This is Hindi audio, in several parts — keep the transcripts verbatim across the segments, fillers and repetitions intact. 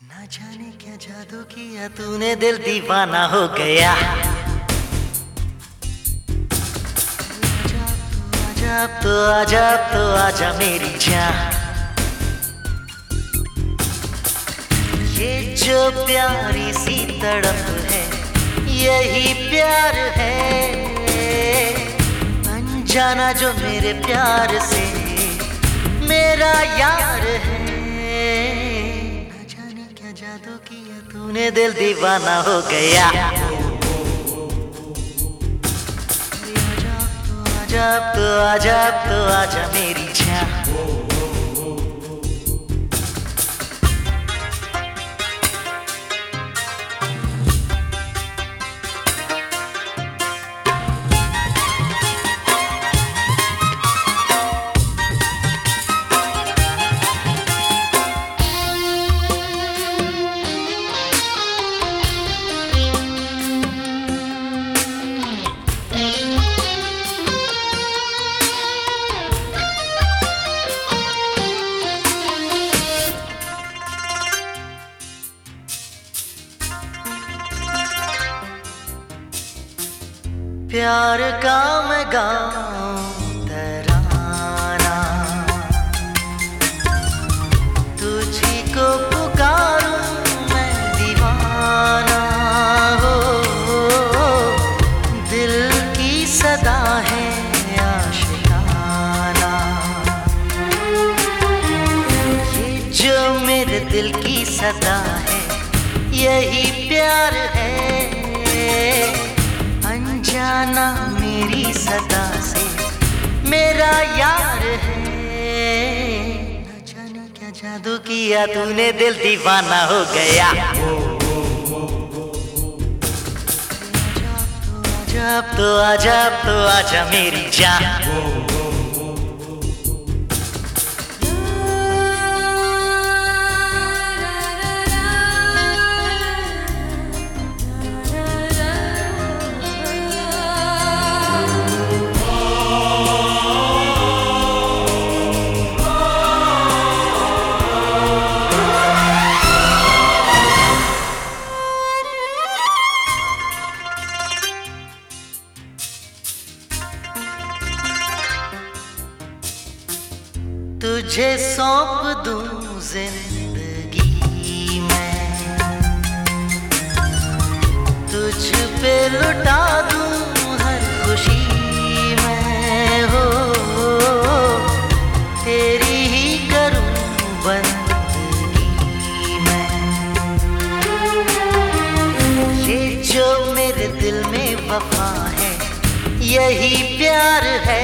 ना जाने क्या जादू किया तूने, दिल दीवाना हो गया। आजा अब तो आजा, अब तो आजा मेरी जान। ये जो प्यारी सी तड़प है, यही प्यार है। अनजाना जो मेरे प्यार से मेरा यार है। ना जाने क्या जादू किया तूने, दिल दीवाना हो गया। आजा अब तो आजा, अब तो आजा मेरी जान। प्यार का मैं गाऊं तराना, तुझी को पुकारूं मैं दीवाना हो। दिल की सदा है आशिकाना, ये जो मेरे दिल की सदा है, यही प्यार है। अनजाना मेरी सदा से मेरा यार है। न जाने क्या जादू किया तूने, दिल दीवाना हो गया। आजा अब तो आजा, अब तो आजा मेरी जान। तुझे सौंप दूं जिंदगी मैं, तुझ पे लुटा दूं हर खुशी मैं हो। तेरी ही करूं बंदगी मैं। ये जो मेरे दिल में वफा है, यही प्यार है।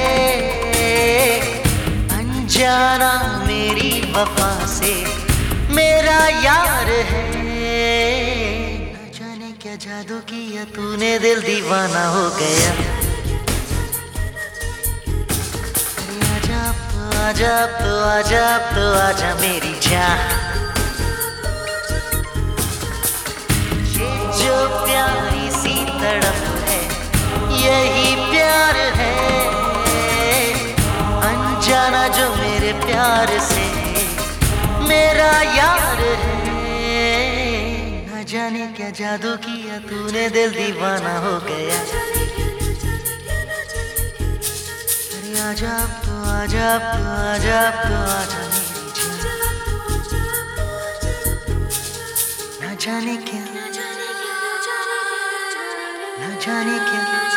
जाना मेरी वफा से मेरा यार है। न जाने क्या जादू किया तूने, दिल दीवाना हो गया। आजा अब तो आजा, अब तो आजा, अब तो आजा मेरी जान। ये जो प्यारी सी तड़प है, यही प्यार है। अनजाना जो मेरे प्यार से मेरा यार है। न जाने क्या जादू किया तूने, दिल दीवाना हो गया। अरे आजा अब तो आजा, अब तो आजा, अब तो आजा मेरी जान। न जाने क्या, न जाने क्या